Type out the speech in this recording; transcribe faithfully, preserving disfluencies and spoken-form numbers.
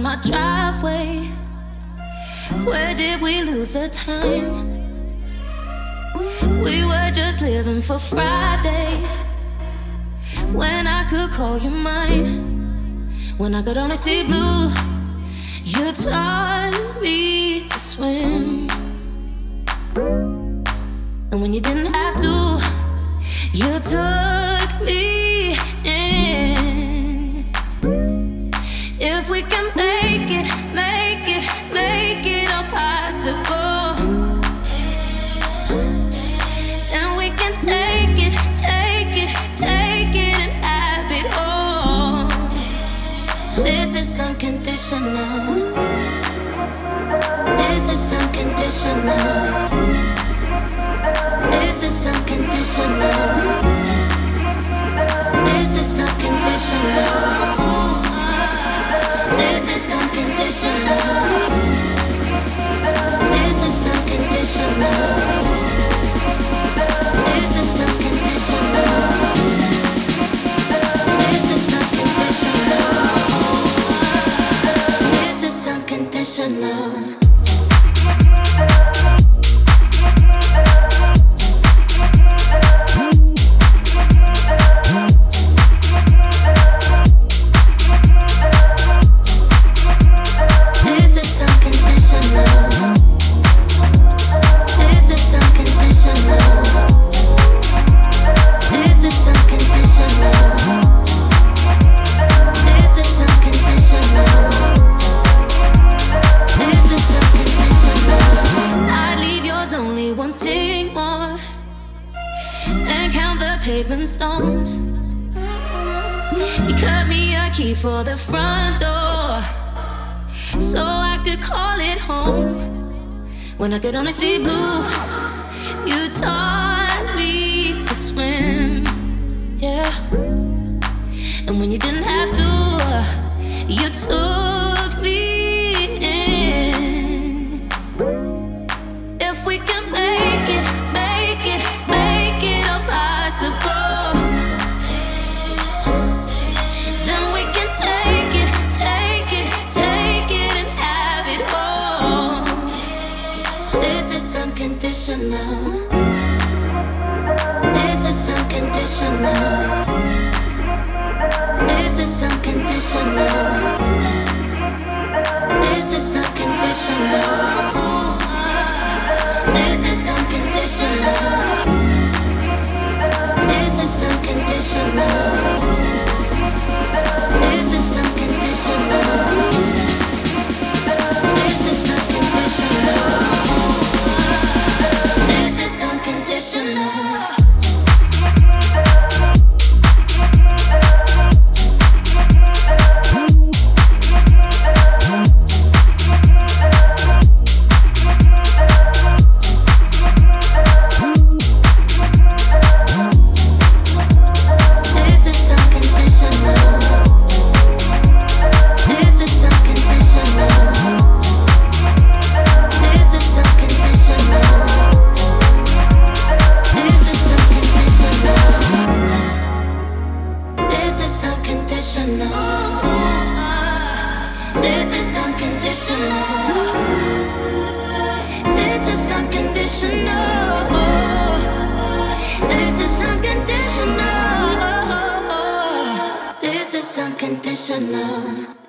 my driveway. Where did we lose the time? We were just living for Fridays, when I could call you mine, when I could only see blue. You taught me to swim, and when you didn't have to, you took me in. If we can make it, make it, make it all possible, then we can take it, take it, take it and have it all. This is unconditional. This is unconditional. This is unconditional. This is unconditional. This is unconditional. This is unconditional. This is unconditional. This is unconditional. This is unconditional. Pavement stones. You cut me a key for the front door, so I could call it home. When I could only see blue, you taught me to swim, yeah. And when you didn't have to, you took me in. If we can make it, make it, make it all possible, then we can take it, take it, take it and have it all. This is unconditional. This is unconditional. This is unconditional. This is unconditional. This is unconditional. This is unconditional. This is unconditional. This is unconditional. This is unconditional. This is unconditional. This is unconditional. This is unconditional. This is unconditional.